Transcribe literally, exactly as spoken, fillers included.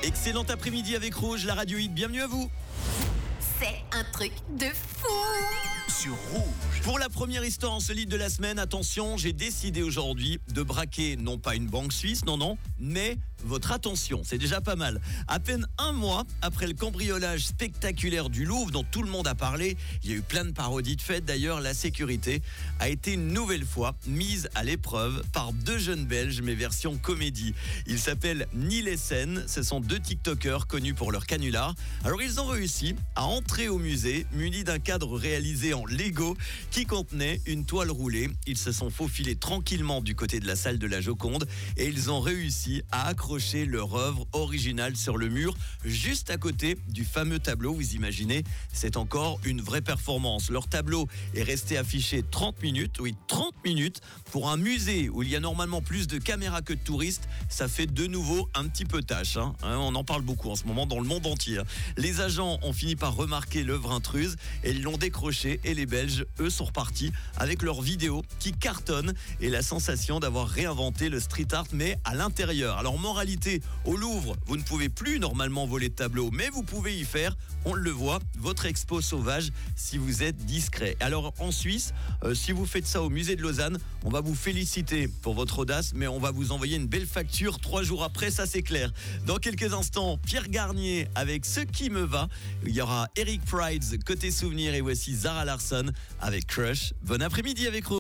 Excellent après-midi avec Rouge, la radio hit, bienvenue à vous. C'est un truc de fou. Sur Rouge. Pour la première histoire insolite de la semaine, attention, j'ai décidé aujourd'hui de braquer non pas une banque suisse, non non, mais votre attention, c'est déjà pas mal. À peine un mois après le cambriolage spectaculaire du Louvre dont tout le monde a parlé, il y a eu plein de parodies de fêtes. D'ailleurs, la sécurité a été une nouvelle fois mise à l'épreuve par deux jeunes Belges, mais version comédie. Ils s'appellent Neil et Sen, ce sont deux TikTokers connus pour leur canular. Alors ils ont réussi à entrer au musée munis d'un cadre réalisé en Lego qui contenait une toile roulée. Ils se sont faufilés tranquillement du côté de la salle de la Joconde et ils ont réussi à accrocher leur œuvre originale sur le mur juste à côté du fameux tableau. Vous imaginez, c'est encore une vraie performance. Leur tableau est resté affiché trente minutes, oui trente minutes, pour un musée où il y a normalement plus de caméras que de touristes. Ça fait de nouveau un petit peu tâche, hein. On en parle beaucoup en ce moment dans le monde entier. Les agents ont fini par remarquer l'œuvre intruse et ils l'ont décroché, et les Belges, eux, sont repartis avec leurs vidéos qui cartonnent et la sensation d'avoir réinventé le street art, mais à l'intérieur. Alors, moralité, au Louvre, vous ne pouvez plus normalement voler de tableau, mais vous pouvez y faire, on le voit, votre expo sauvage si vous êtes discret. Alors, en Suisse, euh, si vous faites ça au musée de Lausanne, on va vous féliciter pour votre audace, mais on va vous envoyer une belle facture trois jours après, ça c'est clair. Dans quelques instants, Pierre Garnier avec Ce qui me va. Il y aura Eric Prydz côté souvenir et voici Zara Larsson avec Crush. Bon après-midi avec Rouge.